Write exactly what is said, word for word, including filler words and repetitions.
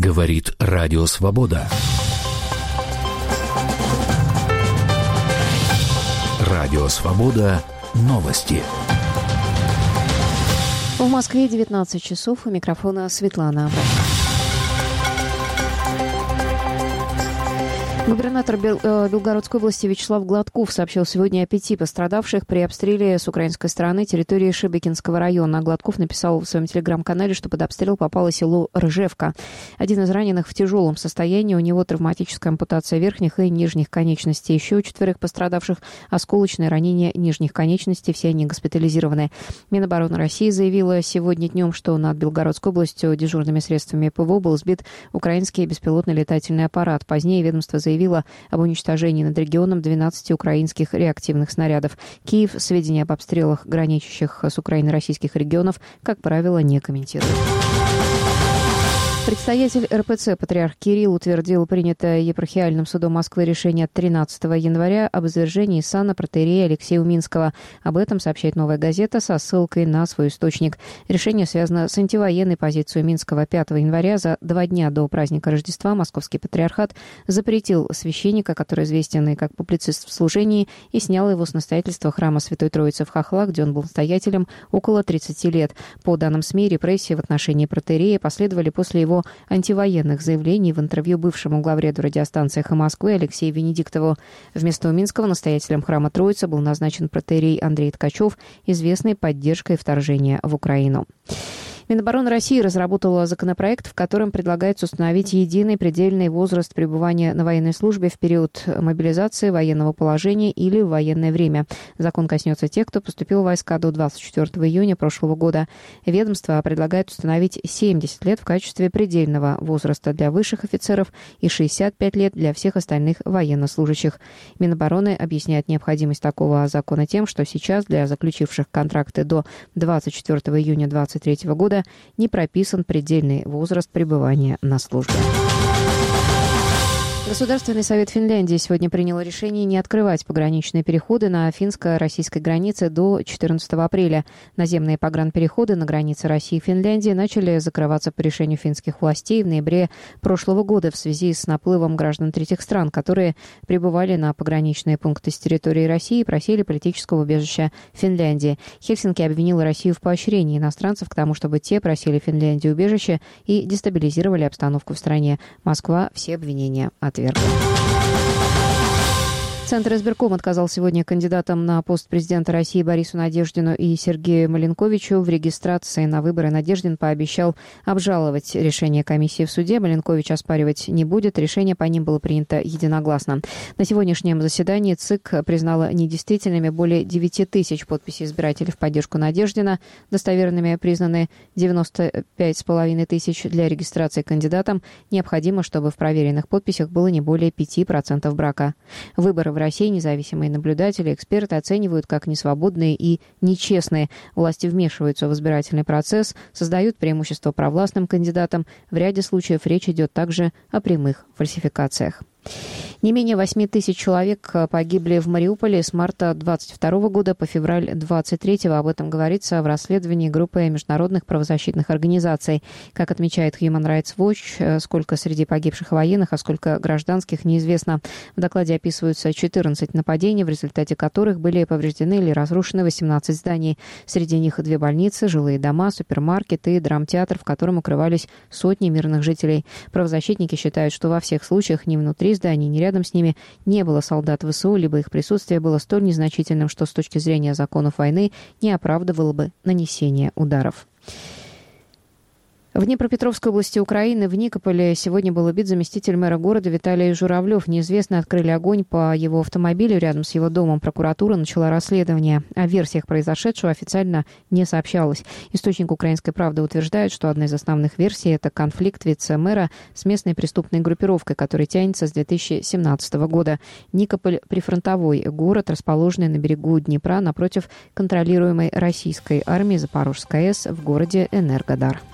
Говорит Радио Свобода. Радио Свобода. Новости. В Москве девятнадцать часов. У микрофона Светлана Абрахам. Губернатор Белгородской области Вячеслав Гладков сообщил сегодня о пяти пострадавших при обстреле с украинской стороны территории Шебекинского района. Гладков написал в своем телеграм-канале, что под обстрел попало село Ржевка. Один из раненых в тяжелом состоянии. У него травматическая ампутация верхних и нижних конечностей. Еще у четверых пострадавших осколочное ранение нижних конечностей. Все они госпитализированы. Минобороны России заявила сегодня днем, что над Белгородской областью дежурными средствами ПВО был сбит украинский беспилотный летательный аппарат. Позднее ведомство заявило заявила об уничтожении над регионом двенадцати украинских реактивных снарядов. Киев сведения об обстрелах, граничащих с Украиной российских регионов, как правило, не комментирует. Предстоятель эр пэ цэ патриарх Кирилл утвердил принятое епархиальным судом Москвы решение от тринадцатого января об извержении сана протоиерея Алексея Уминского. Об этом сообщает «Новая газета» со ссылкой на свой источник. Решение связано с антивоенной позицией Уминского. Пятого января, за два дня до праздника Рождества, Московский патриархат запретил священника, который известен и как публицист в служении, и снял его с настоятельства храма Святой Троицы в Хохлах, где он был настоятелем около тридцати лет. По данным СМИ, репрессии в отношении протоиерея последовали после его антивоенных заявлений в интервью бывшему главреду радиостанции «Эхо Москвы» Алексею Венедиктову. Вместо Уминского настоятелем храма Троицы был назначен протоиерей Андрей Ткачев, известный поддержкой вторжения в Украину. Минобороны России разработала законопроект, в котором предлагается установить единый предельный возраст пребывания на военной службе в период мобилизации, военного положения или в военное время. Закон коснется тех, кто поступил в войска до двадцать четвёртого июня прошлого года. Ведомство предлагает установить семьдесят лет в качестве предельного возраста для высших офицеров и шестьдесят пять лет для всех остальных военнослужащих. Минобороны объясняет необходимость такого закона тем, что сейчас для заключивших контракты до двадцать четвёртого июня две тысячи двадцать третьего года не прописан предельный возраст пребывания на службе. Государственный совет Финляндии сегодня принял решение не открывать пограничные переходы на финско-российской границе до четырнадцатого апреля. Наземные погранпереходы на границе России и Финляндии начали закрываться по решению финских властей в ноябре прошлого года в связи с наплывом граждан третьих стран, которые прибывали на пограничные пункты с территории России и просили политического убежища в Финляндии. Хельсинки обвинила Россию в поощрении иностранцев к тому, чтобы те просили Финляндию убежище и дестабилизировали обстановку в стране. Москва все обвинения отвергла. Центр избирком отказал сегодня кандидатам на пост президента России Борису Надеждину и Сергею Маленковичу в регистрации на выборы. Надеждин пообещал обжаловать решение комиссии в суде. Маленкович оспаривать не будет. Решение по ним было принято единогласно. На сегодняшнем заседании ЦИК признала недействительными более девяти тысяч подписей избирателей в поддержку Надеждина. Достоверными признаны девяносто пять с половиной тысяч. Для регистрации кандидатам необходимо, чтобы в проверенных подписях было не более пяти процентов брака. Выборы в России независимые наблюдатели, эксперты оценивают как несвободные и нечестные. Власти вмешиваются в избирательный процесс, создают преимущество провластным кандидатам. В ряде случаев речь идет также о прямых фальсификациях. Не менее восьми тысяч человек погибли в Мариуполе с марта двадцать второго года по февраль двадцать третьего. Об этом говорится в расследовании группы международных правозащитных организаций. Как отмечает Human Rights Watch, сколько среди погибших военных, а сколько гражданских, неизвестно. В докладе описываются четырнадцать нападений, в результате которых были повреждены или разрушены восемнадцать зданий. Среди них две больницы, жилые дома, супермаркеты и драмтеатр, в котором укрывались сотни мирных жителей. Правозащитники считают, что во всех случаях ни внутри зданий, ни рядом с ними не было солдат ВСУ, либо их присутствие было столь незначительным, что с точки зрения законов войны не оправдывало бы нанесение ударов. В Днепропетровской области Украины, в Никополе, сегодня был убит заместитель мэра города Виталий Журавлев. Неизвестные открыли огонь по его автомобилю рядом с его домом. Прокуратура начала расследование. О версиях произошедшего официально не сообщалось. Источник «Украинской правды» утверждает, что одна из основных версий – это конфликт вице-мэра с местной преступной группировкой, который тянется с две тысячи семнадцатого года. Никополь – прифронтовой город, расположенный на берегу Днепра напротив контролируемой российской армией Запорожской АЭС в городе Энергодар.